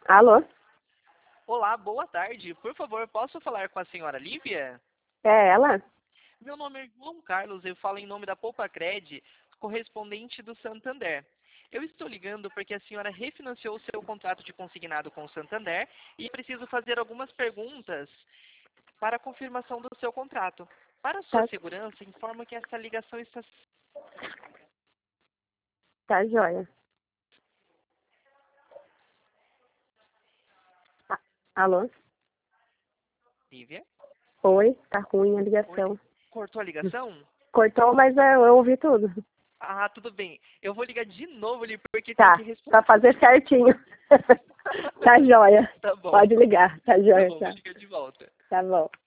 Alô? Olá, boa tarde. Por favor, posso falar com a senhora Lívia? É ela? Meu nome é João Carlos, eu falo em nome da Poupa-Cred, correspondente do Santander. Eu estou ligando porque a senhora refinanciou o seu contrato de consignado com o Santander e preciso fazer algumas perguntas para a confirmação do seu contrato. Para sua Tá, segurança, informo que essa ligação está... tá joia. Alô? Lívia? Oi, tá ruim a Oi? ligação. Cortou a ligação? Cortou, mas eu ouvi tudo. Ah, tudo bem. Eu vou ligar de novo ali porque tem Tá, que responder. pra fazer certinho. Tá joia. Tá bom. Pode ligar, tá Tá joia, bom, vou tá. ligar de volta. Tá bom.